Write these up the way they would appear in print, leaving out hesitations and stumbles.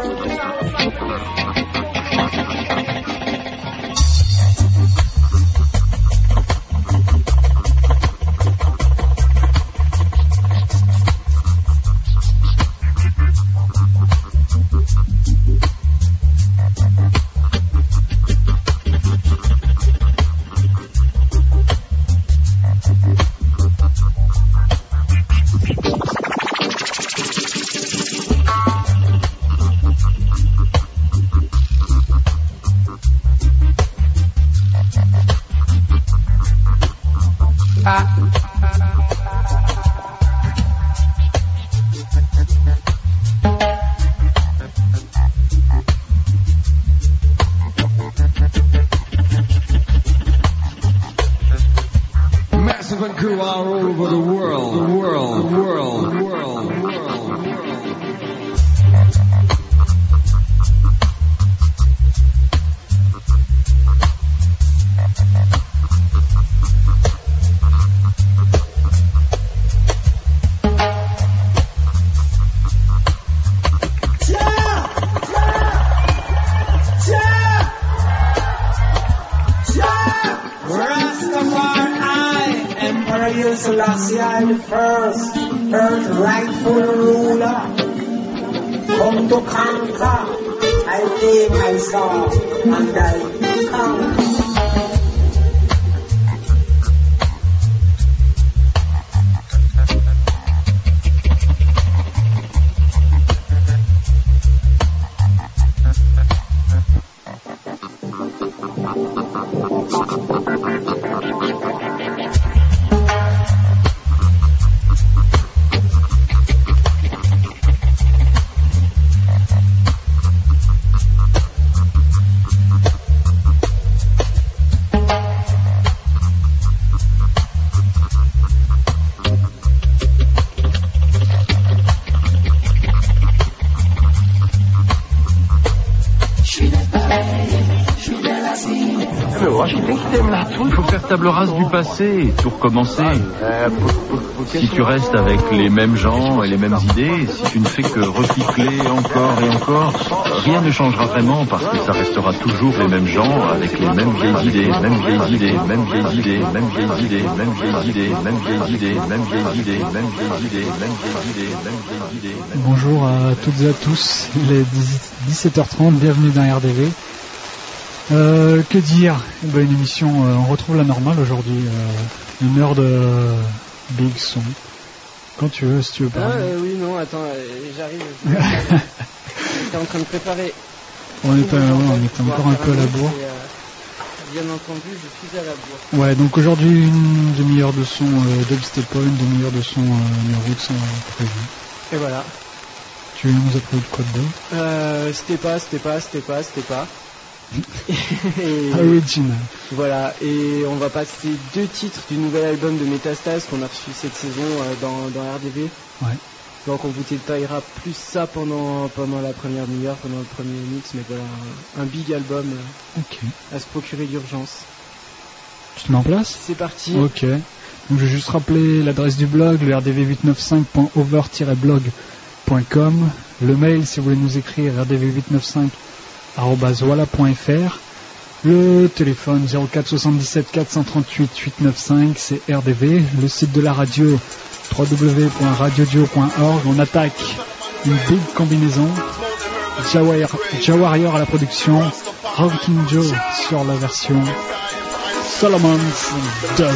Table rase du passé, tout recommencer. Si tu restes avec les mêmes gens et les mêmes idées, si tu ne fais que recycler encore et encore, rien ne changera vraiment parce que ça restera toujours les mêmes gens avec les mêmes vieilles idées, mêmes vieilles idées, mêmes vieilles idées, mêmes vieilles idées, mêmes vieilles idées, mêmes vieilles idées, mêmes vieilles idées, mêmes vieilles idées, mêmes vieilles idées, mêmes vieilles idées. Bonjour à toutes et à tous, il est 17h30, bienvenue dans RDV. Que dire? Une émission, on retrouve la normale aujourd'hui, une heure de Big Son. Quand tu veux, si tu veux pas. Oui, non, attends, j'arrive. J'étais en train de préparer. On était encore un peu à la bourre. Bien entendu, je suis à la bourre. Ouais, donc aujourd'hui, une demi-heure de son dubstep, une demi-heure de son New Roots prévu. Et voilà. Tu nous as prévu de quoi dedans? C'était pas. Original. Voilà, et on va passer 2 titres du nouvel album de Métastase qu'on a reçu cette saison dans RDV. Ouais. Donc on vous détaillera plus ça pendant la première demi-heure, pendant le premier mix, mais voilà, un big album à se procurer d'urgence. Tu te mets en place? C'est parti. Ok. Donc je vais juste rappeler l'adresse du blog, le rdv895.over-blog.com. Le mail, si vous voulez nous écrire, rdv895@voilà.fr. Le téléphone 04 77 438 895, c'est RDV. Le site de la radio www.radiodio.org. On attaque une big combinaison. Jawarior à la production, Rockin' Joe sur la version, Solomon's Dub.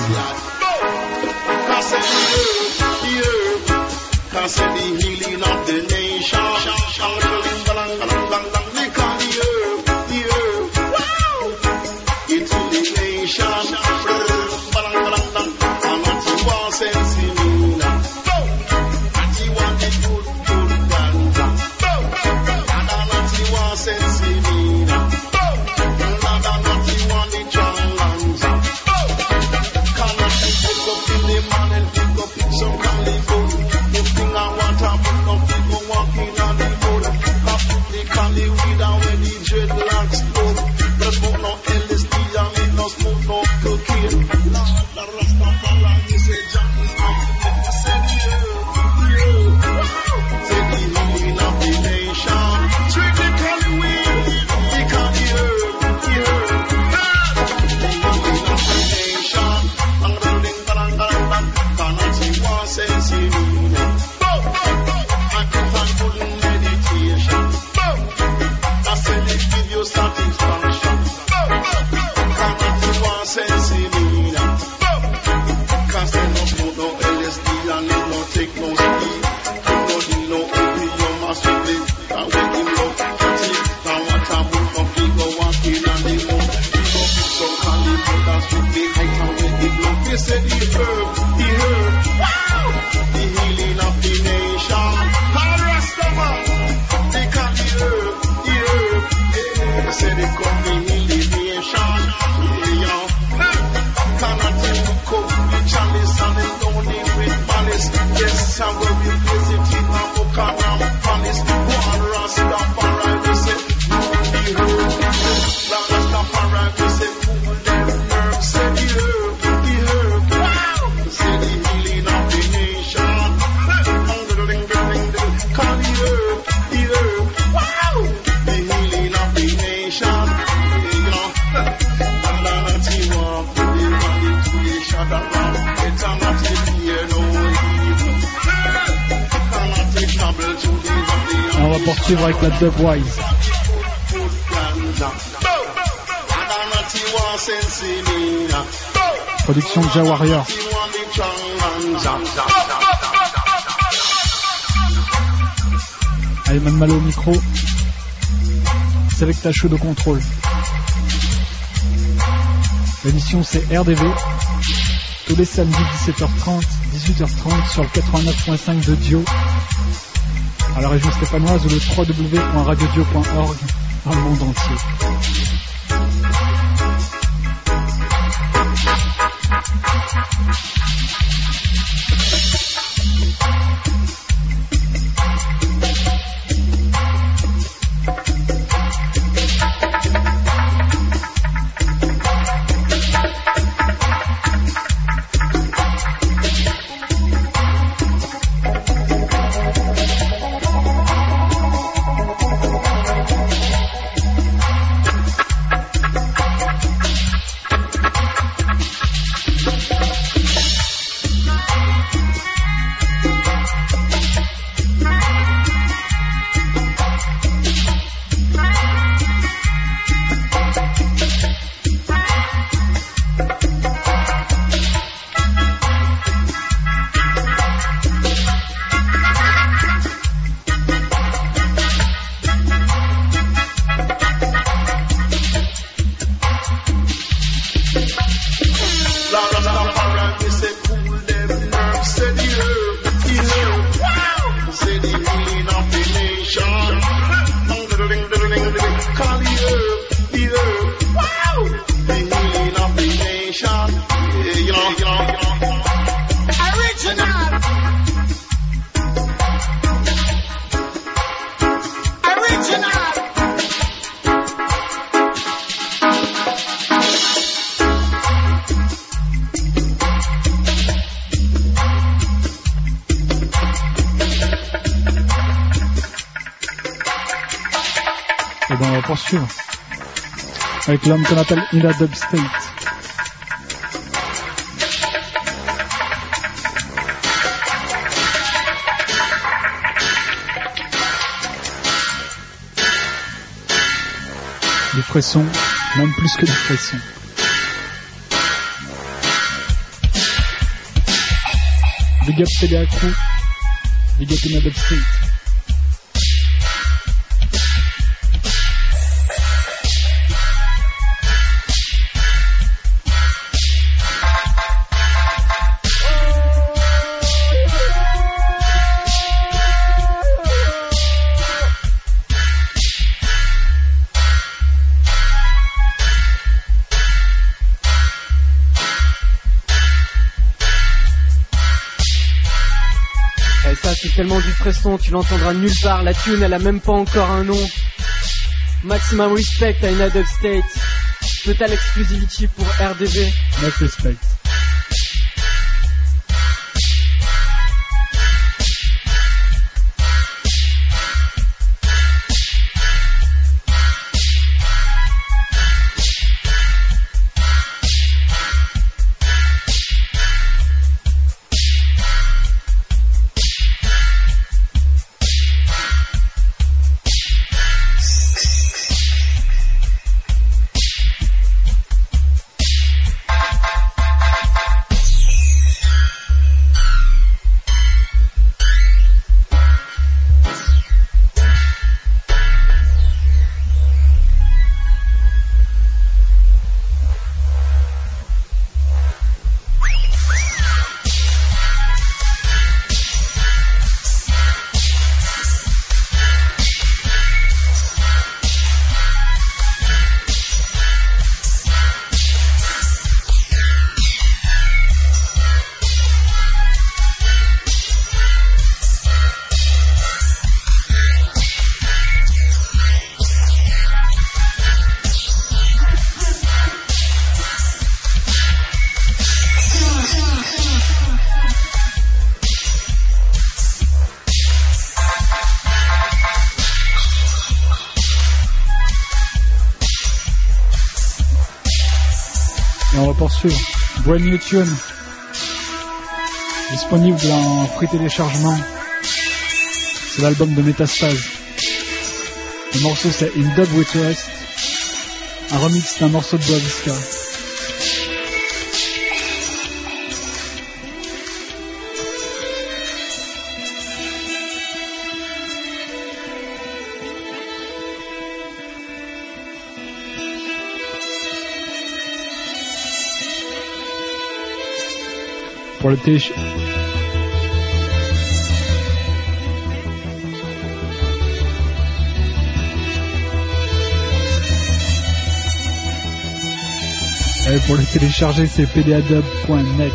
So come live good. You think I want to put no people walking on the road. poursuivre avec la Dubwise. Production de Ja Warrior. Allez, même mal au micro. C'est avec ta chaude au contrôle. L'émission c'est RDV. Tous les samedis 17h30, 18h30 sur le 89.5 de Dio. À la région stéphanoise ou le www.radiodio.org dans le monde entier. Poursuivre avec l'homme qu'on appelle Ina Dubstate. Du frisson, même plus que du frisson. Big up TDA Crew, big up Ina Dubstate. C'est tellement du fresson, tu l'entendras nulle part. La tune, elle a même pas encore un nom. Maximum respect à Ina Dubstate. Total exclusivity pour RDV. Much respect. Et on va poursuivre. Brand New Tune. Disponible en free téléchargement. C'est l'album de Métastase. Le morceau c'est In Dub With Rest, un remix d'un morceau de Boa Visca. Pour le télécharger. Pour le télécharger, c'est pdadub.net.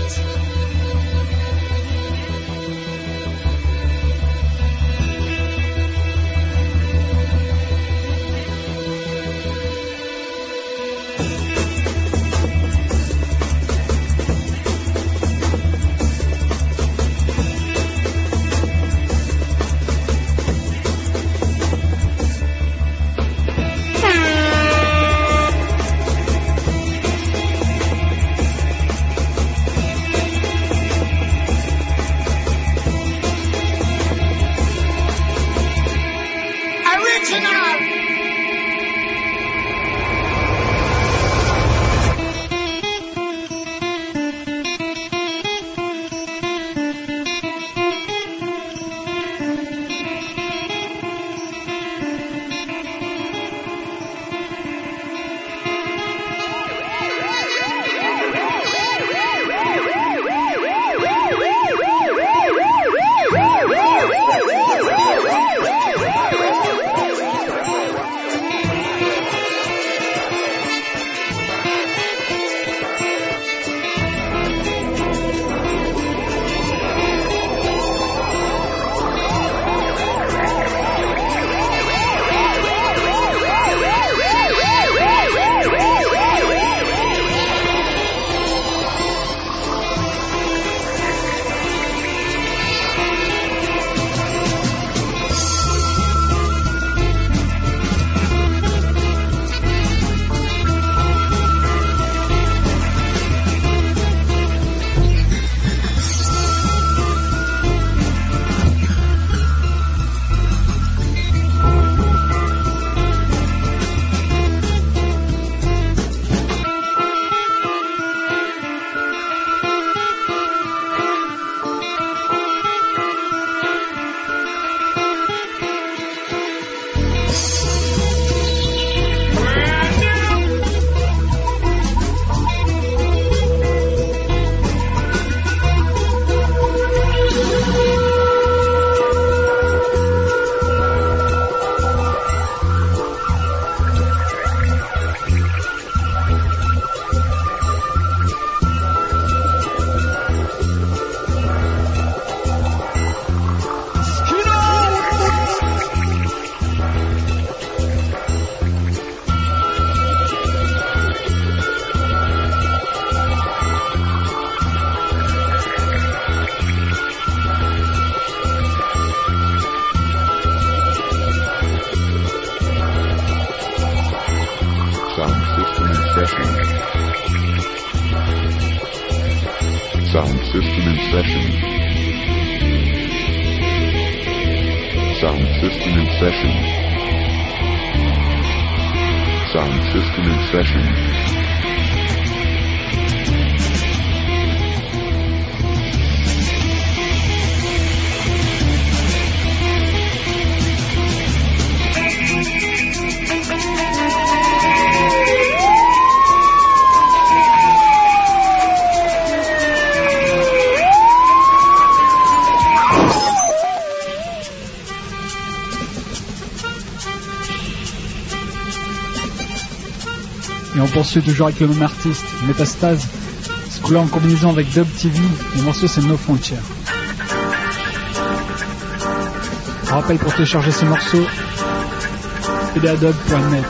Sound system in session. Sound system in session. Sound system in session. Et on poursuit toujours avec le même artiste, Metastase, ce coup-là en combinaison avec Dub TV, le morceau c'est No Frontier. Je rappelle pour télécharger ce morceau, pdadub.net.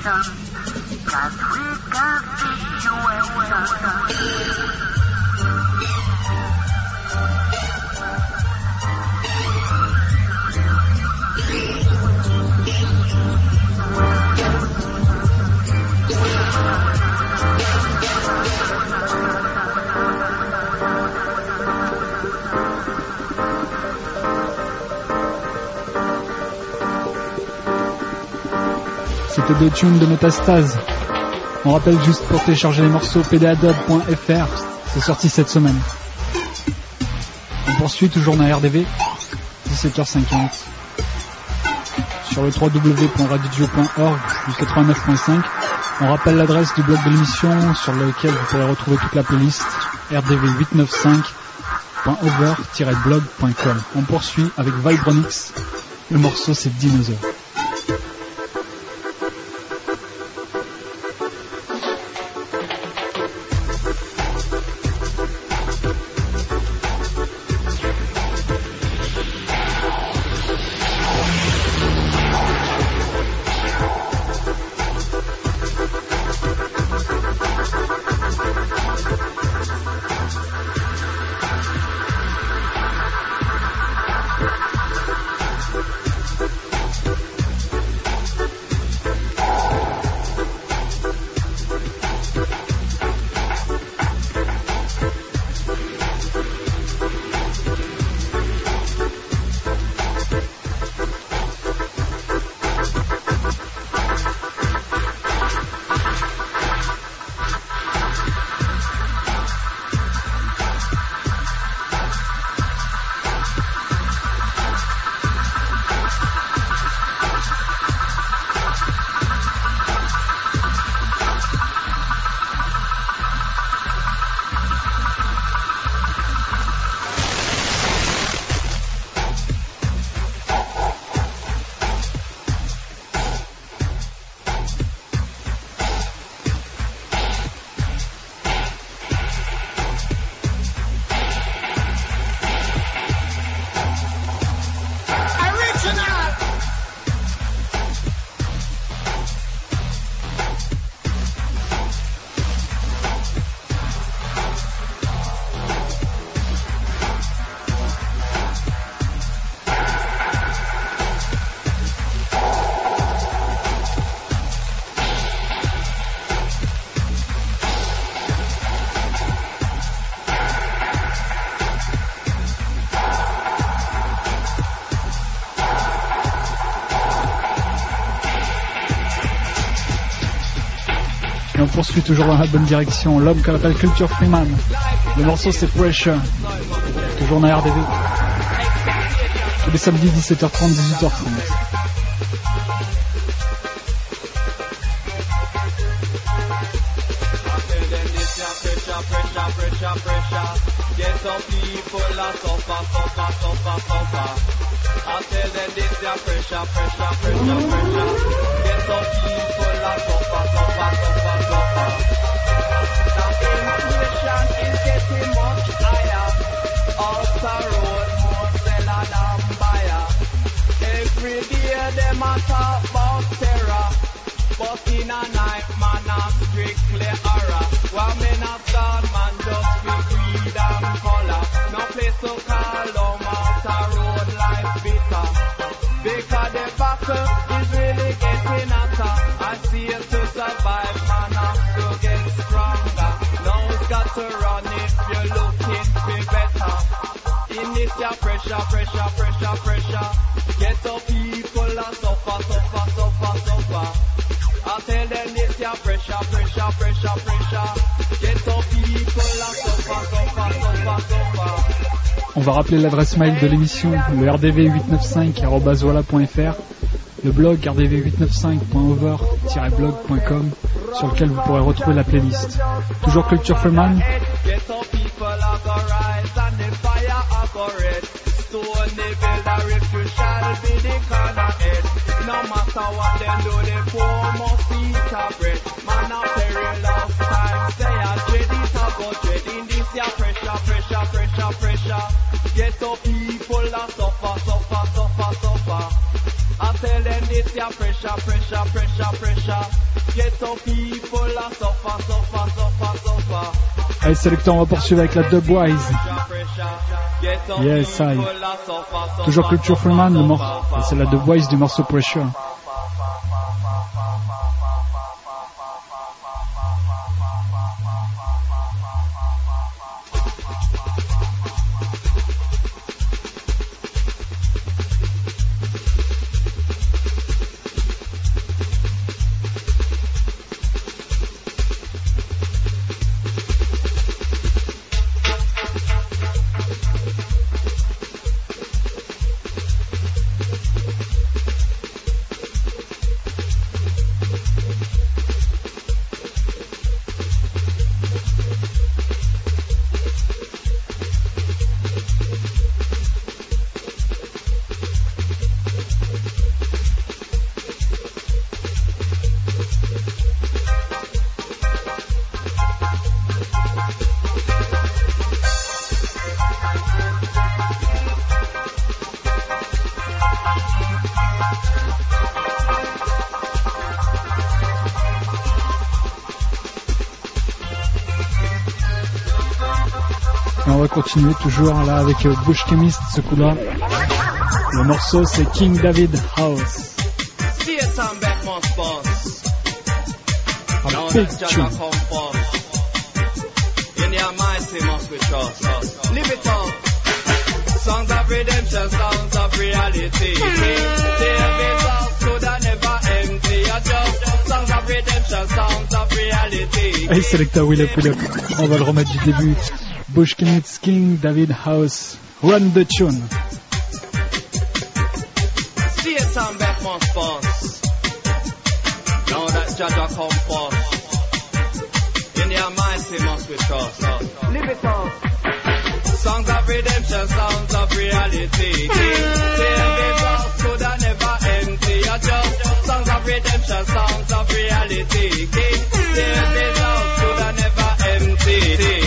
C'était deux tunes de Métastase. On rappelle juste pour télécharger les morceaux pdadob.fr, c'est sorti cette semaine. On poursuit toujours dans RDV, 17h50. Sur le www.radiodio.org du 89.5, on rappelle l'adresse du blog de l'émission sur lequel vous pourrez retrouver toute la playlist rdv895.over-blog.com. On poursuit avec Vibronix, le morceau c'est Dinosaur. On poursuit toujours dans la bonne direction. L'homme qu'on appelle Culture Freeman. Le morceau c'est Pressure. Toujours dans RDV. Tous les samedis 17h30, 18h30. Get some people a suffer. I tell them this ya pressure. Get some people a suffer. The inflation is getting much higher. Off the road, more seller than buyer. Every day them a talk about terror, but in a night man a strictly horror. One man a start man just be greed and color. No place to call home after road life bitter. Because the battle is really getting hotter. I see it to survive, man have to get stronger. Now it's got to run if you're looking for better. In this ya pressure. Get the people a suffer. I tell them this ya pressure. Get the people a suffer. On va rappeler l'adresse mail de l'émission, le rdv895@voilà.fr, le blog rdv895.over-blog.com sur lequel vous pourrez retrouver la playlist. Toujours Culture Freeman. No matter what them do, they pour must eat a bread. Man a perilous time, say a dread it a go dread. In this ya pressure. Get the people a suffer. I tell them this ya pressure. Ghetto people are suffer, suffer, suffer, suffer. Allez, sélecteur, on va poursuivre avec la Dubwise. Yes, I. Toujours Culture Freeman, le morceau. C'est la Dubwise du morceau Pressure. Et on va continuer toujours là avec Bush Chemist, ce coup-là. Le morceau c'est King David House. Un big tune. Songs of redemption, songs of reality. David House could have never empty a job. Songs of redemption, songs of reality. Allez, Selecta Will Up, Will Up. On va le remettre du début. Bush Chemist, King David House. Run the tune. See it and back must boss. Now that Jaja come first. In their minds he must be trust. Live it up. Songs of redemption, songs of reality. David House could have never empty a job. Songs of redemption, songs of reality. David House could have never empty.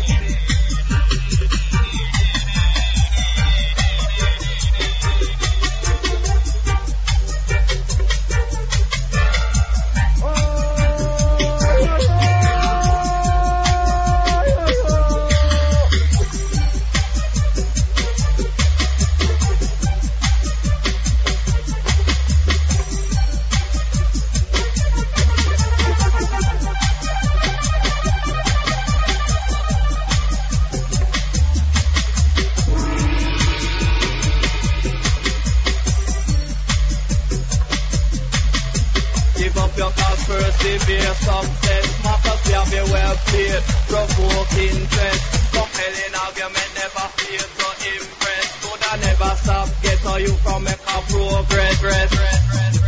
Persevere, success, matters have been well played. Provoke interest, compelling argument never fail to impress. Could I never stop, get on you from make a progress.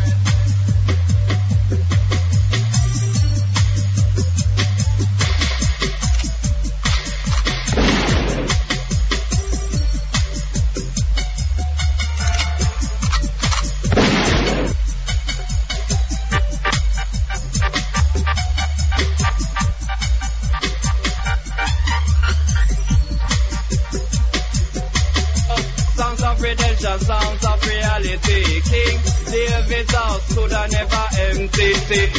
Sounds of reality. King David's house could have never empty.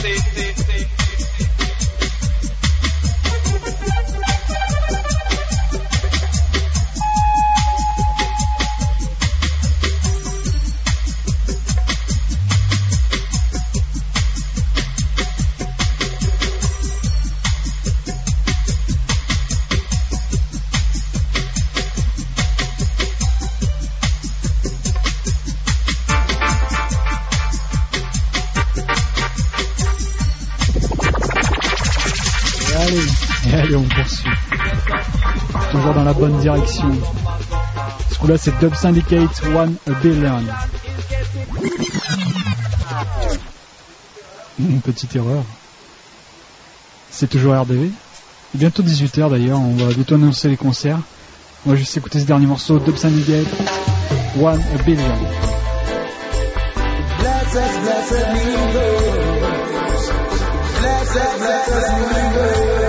Allez, on poursuit. Toujours dans la bonne direction. Ce coup-là, c'est Dub Syndicate, 1 Billion. Une petite erreur. C'est toujours RDV. Bientôt 18h d'ailleurs, on va bientôt annoncer les concerts. On va juste écouter ce dernier morceau, Dub Syndicate, 1 Billion. Blessed universe. Blessed universe.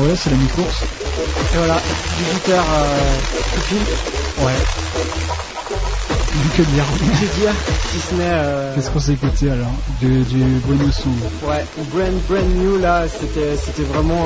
ouais, c'est la mi-course. Et voilà, 18h tout pile. Ouais. Que dire Que dire, si ce n'est... Qu'est-ce qu'on s'est écouté alors du bonus son. Ouais, brand new là, c'était vraiment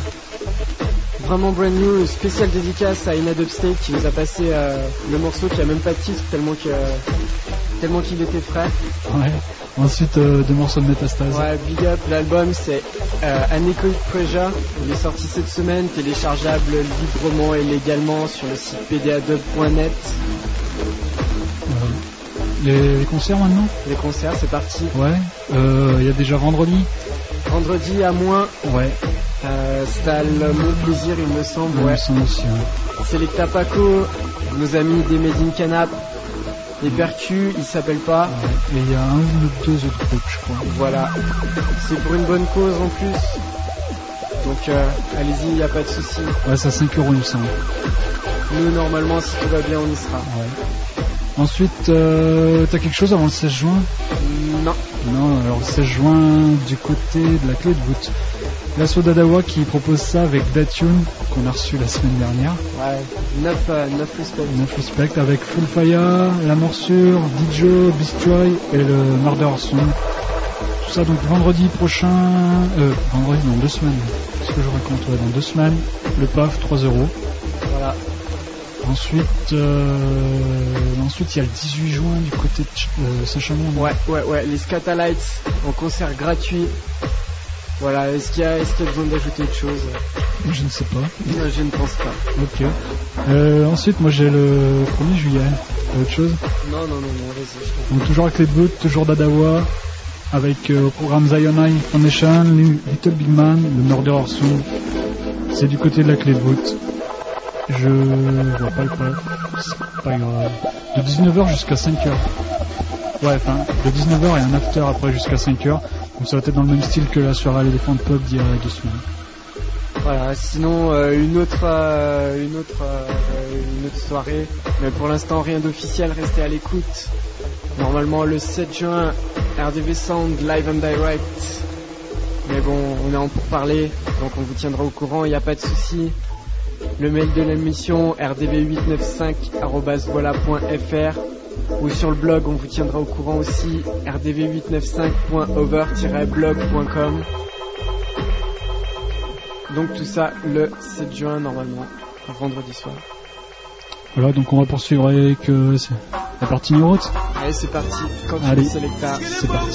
brand new, spécial dédicace à Inad Upstate qui nous a passé le morceau qui a même pas de titre tellement qu'il était frais. Ouais. Ensuite deux morceaux de Métastase. Ouais, big up, l'album c'est Anechoic Pressure, il est sorti cette semaine, téléchargeable librement et légalement sur le site pdadub.net. Les concerts maintenant? Les concerts, c'est parti. Ouais, il y a déjà vendredi. Vendredi à moins. Ouais. Salle Mon Plaisir, il me semble. Il ouais. me semble aussi, ouais. Selecta Paco, nos amis des Made in Canap, les Percus, ils s'appellent pas. Ouais. Et il y a un ou deux autres groupes, je crois. Voilà. C'est pour une bonne cause en plus. Donc allez-y, il n'y a pas de souci. Ouais, c'est à 5 €, il me semble. Nous, normalement, si tout va bien, on y sera. Ouais. Ensuite, t'as quelque chose avant le 16 juin? Non. Non, alors le 16 juin, du côté de la clé de voûte. L'assaut d'Adawa qui propose ça avec Datune, qu'on a reçu la semaine dernière. Ouais, 9 respect. 9 respect avec Full Fire, La Morsure, Dijo, Beastroy et le Murder Song. Tout ça donc vendredi prochain, vendredi, non, 2 semaines. Qu'est-ce que je raconte? Ouais, dans 2 semaines, le PAF, 3 €. Voilà. Ensuite, il y a le 18 juin du côté de Saint-Chamond. Ouais, les Scatalites en concert gratuit. Voilà, est-ce qu'il y a besoin d'ajouter autre chose? Je ne sais pas. Je ne pense pas. Ok. Ensuite, moi j'ai le 1er juillet. Autre chose? Non, vas-y. Donc toujours avec les boots, toujours d'Adawa, avec au programme Zionine Foundation, Little Big Man, le Murder Song. C'est du côté de la clé de voûte. Je vois pas le problème. C'est pas grave. De 19h jusqu'à 5h. Ouais, enfin, de 19h et un after après jusqu'à 5h. Donc ça va être dans le même style que la soirée à l'Elephant Pub d'il y a 2 semaines. Voilà, sinon une autre soirée, mais pour l'instant rien d'officiel, restez à l'écoute. Normalement le 7 juin, RDV Sound Live and Direct. Mais bon, on est en pourparlers, donc on vous tiendra au courant, il n'y a pas de souci. Le mail de l'émission rdv895@voila.fr ou sur le blog, on vous tiendra au courant aussi, rdv895.over-blog.com. Donc tout ça le 7 juin normalement, vendredi soir. Voilà, donc on va poursuivre avec la partie New Route. Allez, c'est parti, quand tu Allez, veux Selecta. c'est parti.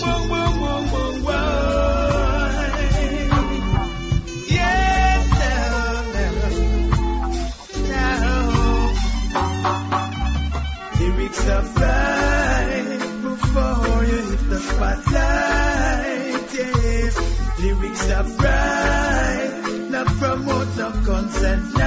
Lyrics are fine before you hit the spotlight, yes. Lyrics are bright, not promote no consent.